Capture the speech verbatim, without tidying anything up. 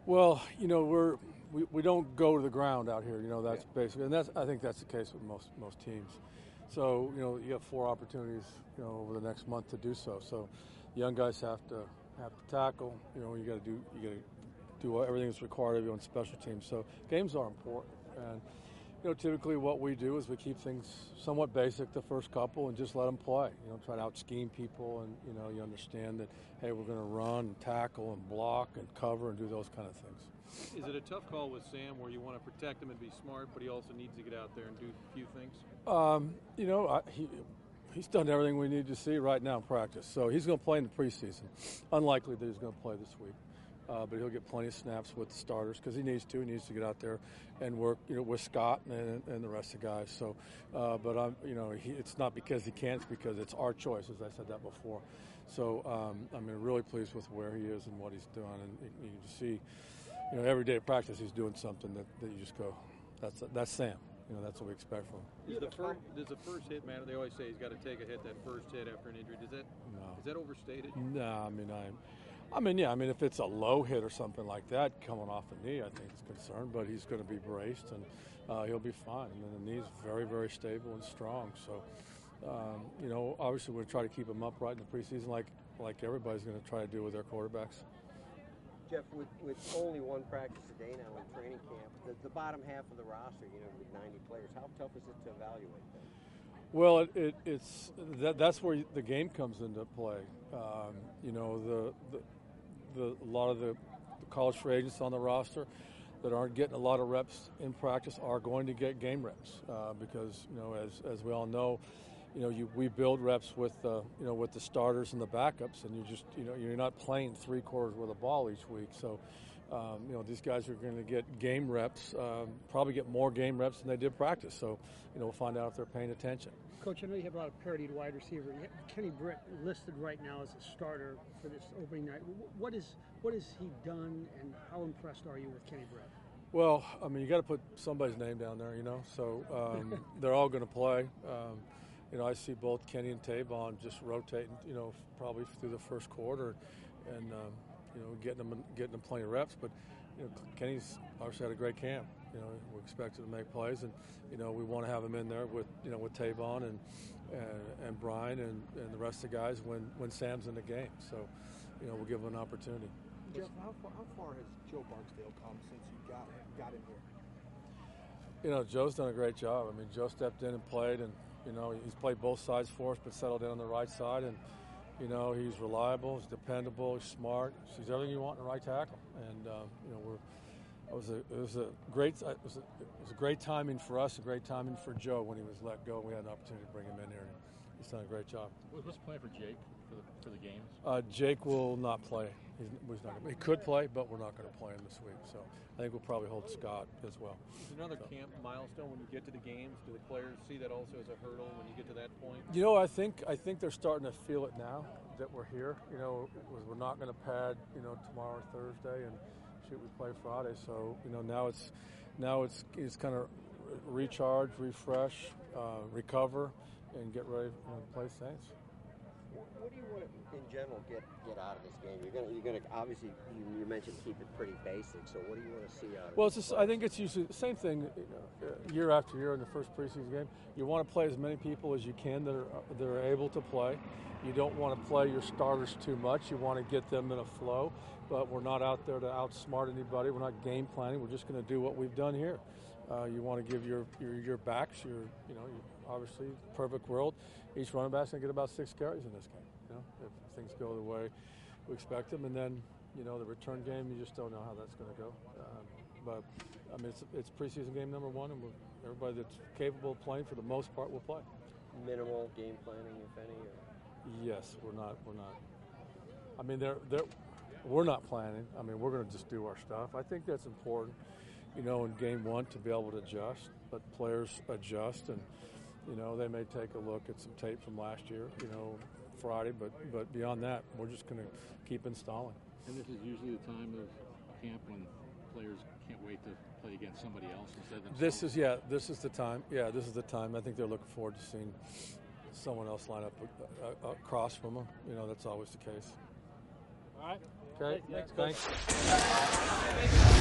Well, you know, we're we, we don't go to the ground out here. You know, that's yeah. basically, and that's I think that's the case with most most teams. So you know, you have four opportunities, you know, over the next month to do so. So, young guys have to have to tackle. You know, you got to do you got to do everything that's required of you on special teams. So games are important, and you know, typically what we do is we keep things somewhat basic the first couple and just let them play. You know, try to out-scheme people, and you know, you understand that hey, we're going to run and tackle and block and cover and do those kind of things. Is it a tough call with Sam where you want to protect him and be smart, but he also needs to get out there and do a few things? Um, you know, I, he he's done everything we need to see right now in practice. So he's going to play in the preseason. Unlikely that he's going to play this week. Uh, but he'll get plenty of snaps with the starters because he needs to. He needs to get out there and work, you know, with Scott and, and the rest of the guys. So, uh, but I'm, you know, he, it's not because he can't; it's because it's our choice, as I said that before. So, um, I mean, really pleased with where he is and what he's doing, and you, you see, you know, every day at practice he's doing something that, that you just go, that's that's Sam. You know, that's what we expect from him. Is the first, does the first hit matter? They always say he's got to take a hit that first hit after an injury. Does that? No. Is that overstated? No, I mean I. I mean, yeah, I mean, if it's a low hit or something like that coming off the knee, I think it's concerned, but he's going to be braced and uh, he'll be fine. And the knee's very, very stable and strong. So, um, you know, obviously we're going to try to keep him upright in the preseason like like everybody's going to try to do with their quarterbacks. Jeff, with, with only one practice a day now in training camp, the, the bottom half of the roster, you know, with ninety players, how tough is it to evaluate them? Well, it, it, it's that, that's where the game comes into play. Um, you know, the, the The, a lot of the, the college free agents on the roster that aren't getting a lot of reps in practice are going to get game reps uh, because you know as as we all know, you know you we build reps with uh, you know with the starters and the backups, and you just you know you're not playing three quarters with a ball each week. So um, you know these guys are going to get game reps, um, probably get more game reps than they did practice. So you know we'll find out if they're paying attention. Coach, I know you have a lot of parity to wide receiver. You have Kenny Britt listed right now as a starter for this opening night. What is what has he done, and how impressed are you with Kenny Britt? Well, I mean, you got to put somebody's name down there, you know. So um, they're all going to play. Um, you know, I see both Kenny and Tavon just rotating, you know, probably through the first quarter, and um, you know, getting them getting them plenty of reps. But you know, Kenny's obviously had a great camp. You know, we expect him to make plays, and you know, we want to have him in there with you know with Tavon and and, and Brian and, and the rest of the guys when, when Sam's in the game. So, you know, we'll give him an opportunity. Jeff, how far, how far has Joe Barksdale come since you got got in here? You know, Joe's done a great job. I mean, Joe stepped in and played, and you know, he's played both sides for us, but settled in on the right side, and you know, he's reliable, he's dependable, he's smart, he's everything you want in a right tackle, and um, you know, we're. It was a it was a great it was a, it was a great timing for us, a great timing for Joe when he was let go. We had an opportunity to bring him in here, and he's done a great job. What's the plan for Jake for the for the games? Uh, Jake will not play. He's, he's not gonna, he could play, but we're not going to play him this week. So I think we'll probably hold Scott as well. Is another so. camp milestone when you get to the games? Do the players see that also as a hurdle when you get to that point? You know, I think I think they're starting to feel it now that we're here. You know, we're not going to pad. You know, tomorrow Thursday and. We play Friday, so you know now it's now it's it's kind of recharge, refresh, uh, recover, and get ready you know, to play Saints. What do you want to, in general, get get out of this game? You're gonna you're gonna obviously you, you mentioned keep it pretty basic. So what do you want to see out of it? Well, it's just, I think it's usually the same thing you know, year after year in the first preseason game. You want to play as many people as you can that are that are able to play. You don't want to play your starters too much. You want to get them in a flow. But we're not out there to outsmart anybody. We're not game planning. We're just going to do what we've done here. Uh, you want to give your, your your backs, your you know, your, obviously perfect world. Each running back's going to get about six carries in this game. You know, if things go the way we expect them, and then you know the return game, you just don't know how that's going to go. Um, but I mean, it's it's preseason game number one, and we're, everybody that's capable of playing for the most part will play. Minimal game planning, if any. Or? Yes, we're not. We're not. I mean, they're they're. We're not planning. I mean, we're going to just do our stuff. I think that's important, you know, in game one to be able to adjust, let players adjust, and, you know, they may take a look at some tape from last year, you know, Friday, but, but beyond that, we're just going to keep installing. And this is usually the time of camp when players can't wait to play against somebody else instead of themselves. This is, yeah, this is the time. Yeah, this is the time. I think they're looking forward to seeing someone else line up across from them. You know, that's always the case. All right. Okay, Thanks. thanks. Thank you.